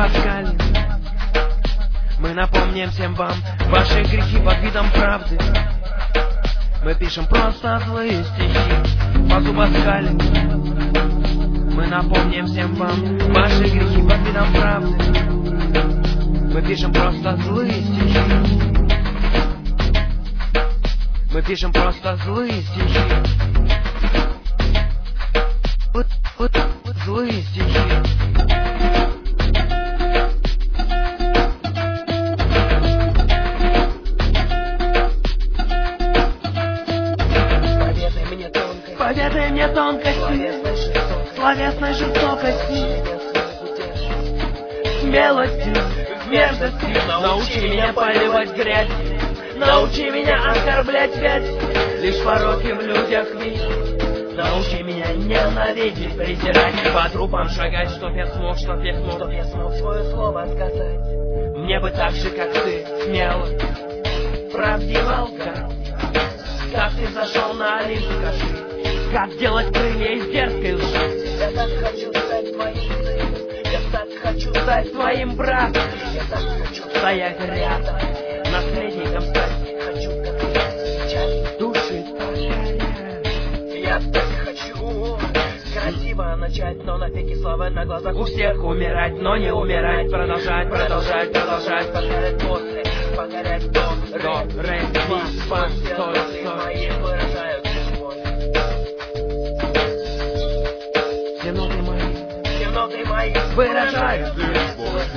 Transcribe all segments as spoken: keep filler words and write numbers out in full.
зубоскалим. Мы напомним всем вам ваши грехи под видом правды. Мы пишем просто злые стихи, позубоскалим. Мы напомним всем вам ваши грехи под видом правды. Мы пишем просто злые стихи. Мы пишем просто злые стихи. Вот, вот, вот, злые стихи. Поведай мне тонкости, словесной жестокости, смелости, мерзости. Научи меня поливать грязь, научи меня оскорблять связь. Лишь пороки в людях вижу. Научи меня ненавидеть, презирать, по трупам шагать, чтоб я смог, чтоб я смог, чтоб я смог свое слово сказать. Мне бы так же, как ты, смело, правдиво лгать. Как ты зашел на Олимп, скажи, как делать крылья из дерзкой лжи. Я так хочу стать твоим сыном, я так хочу стать твоим братом. Я так хочу стоять рядом, наследником стать. Хочу, как ты, часть души пожалеть. Я так хочу красиво начать, но навеки славы на глазах у всех умирать, но не умирать, продолжать, продолжать, продолжать, покорять после, покорять до, до, ре, ми, фа, соль, мои выражают любовь. Все ноты мои, все ноты мои выражают любовь.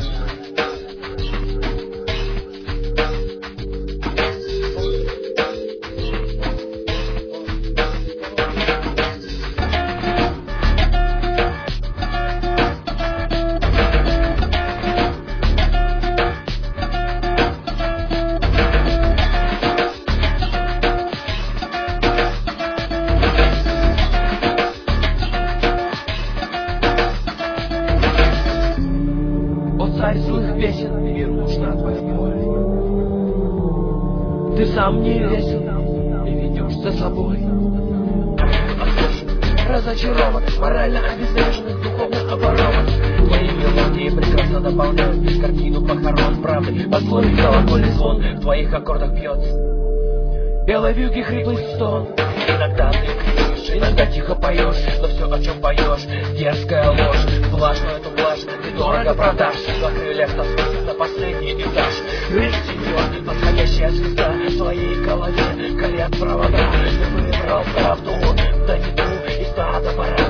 Царь злых песен, мир нужна твоя боль. Ты сам не весел и ведешь за собой. Разочарован, морально обездвижен, духовно оборван. Твои мелодии прекрасно дополняют картину похорон правды. Пословик колокольный звон в твоих аккордах бьется. Белой вьюги хриплый стон. Иногда ты кричишь, иногда тихо поешь, но все, о чем поешь, дерзкая ложь. Влажную эту влажь ты дорого продашь. На крыльях тоски на последний этаж. Лишь сеньор, подходящая звезда в твоей голове горят провода. Ты выбрал правду, да не ту, и стадо пора.